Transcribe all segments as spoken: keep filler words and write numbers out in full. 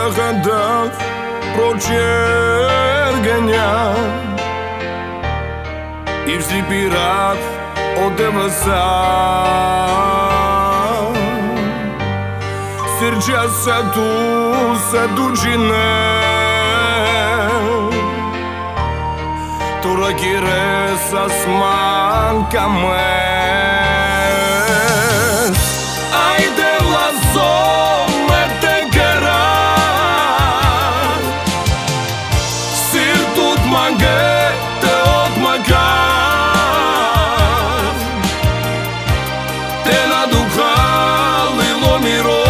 gadach pro qergënja I vzi pirat o të vësa Sirgja se tu se du gjine Tu rëkire sa s'man kames Ajde vlazo me te këra Sir tut mange te ot më kar Te na duka lilo miro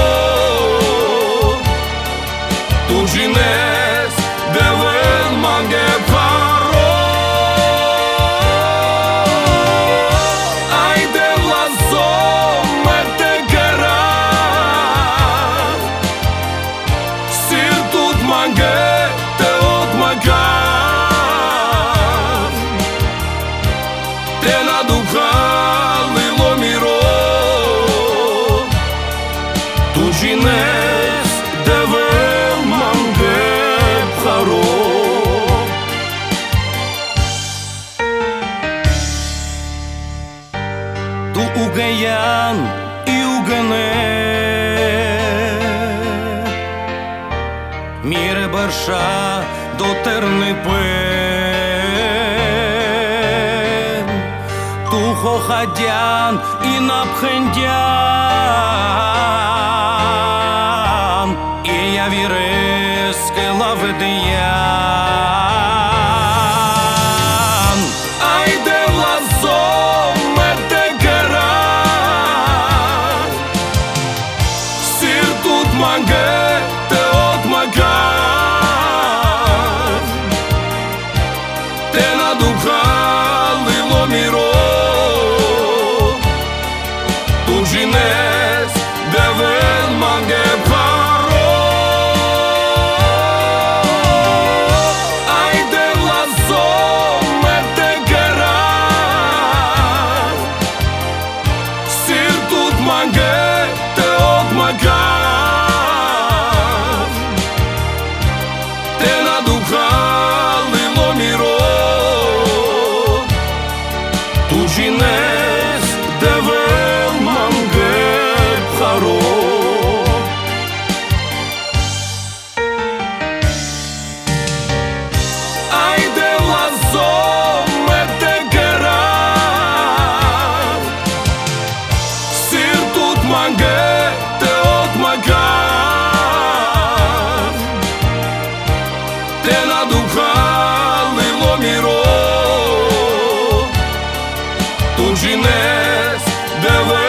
Tu gjines devel mange paro Ajde vlazo me te këra Sir tut mange te ot më kar Te na duka lilo miro Tu gjines devel mange paro Tu u gëjan I u gëne Mire bërsha do tërni pën Tu hoxadjan I napxëndjan I javires ke lavëdjan Ajde vlazo me te këra Sir tut mange te ot më kar Te na duka lilo miro Tu gjines devel mange paro Ajde vlazo me te këra Sir tut mange te ot më kar Te na duka lilo miro Tu gjines devel mange paro Ajde vlazo me te këra Sir tut mange te ot më kar Te na duka lilo miro Tu gjines devel